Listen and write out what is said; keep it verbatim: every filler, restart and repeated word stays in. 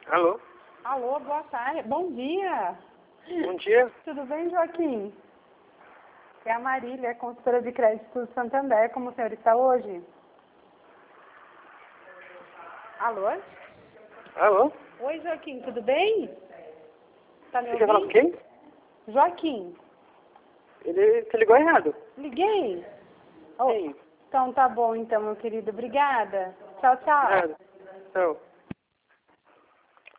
Alô? Alô, boa tarde. Bom dia. Bom dia. Tudo bem, Joaquim? É a Marília, consultora de crédito do Santander. Como o senhor está hoje? Alô? Alô? Oi, Joaquim, tudo bem? Tá me Você quer falar com ouvindo? quem? Joaquim, Ele te ligou errado. liguei? Oh, Sim. então tá bom, então, meu querido. Obrigada. Tchau, tchau. Nada. Não.